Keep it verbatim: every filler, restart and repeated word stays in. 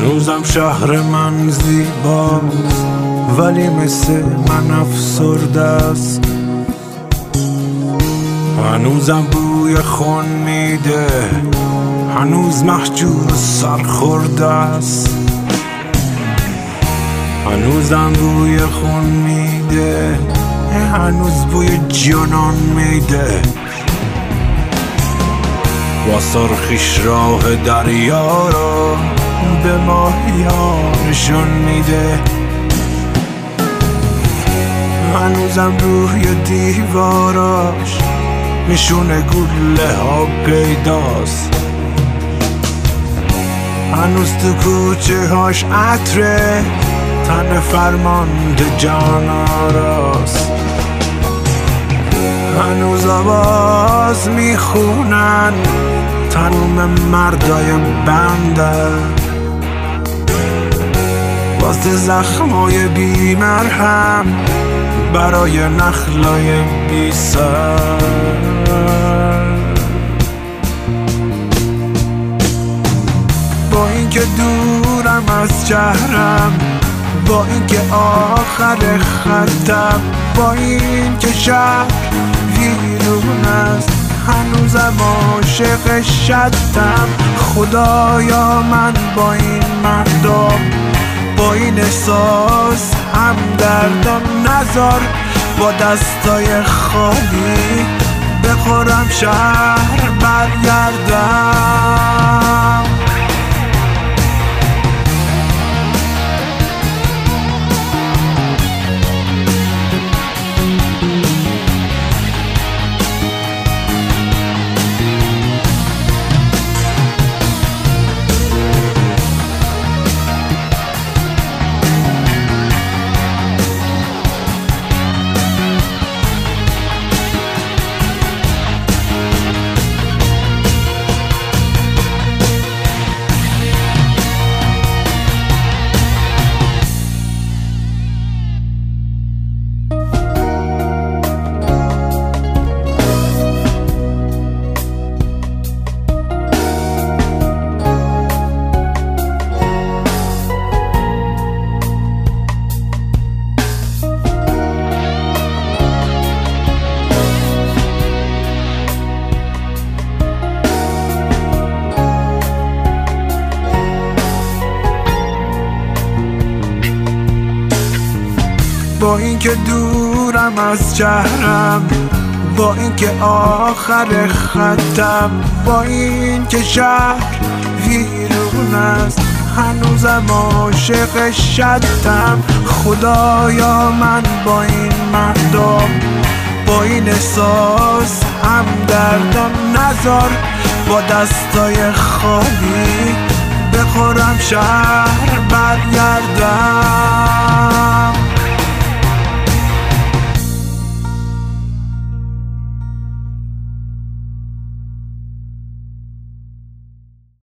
هنوزم شهر من زیباست ولی مثل من افسرده است. هنوزم بوی خون میده، هنوز محجور سرخورده است. هنوزم بوی خون میده، هنوز بوی جنان میده. با سرخیش راه دریا را به ماهیا نشون میده. هنوزم روی دیواراش نشون گله ها پیداست. هنوز تو کوچه هاش عطره تن فرمانده جان آراست. هنوز آواز میخونن تموم مردای بنده واسه زخمای بی مرهم برای نخلای بی سر. با اینکه دورم از شهرم، با اینکه آخر خطم، با اینکه شهر ویرون است، هنوزم عاشق شدم. خدایا من با این مردم، با این احساس همدردم، نذار با دستای خالی بخورم شهر برگردم. با اینکه دورم از شهرم، با اینکه آخر خطم، با اینکه شهر ویرون است، هنوزم عاشق شدم. خدایا من با این مردم، با این احساس همدردم، نذار با دستای خالی بخورم شهر برگردم.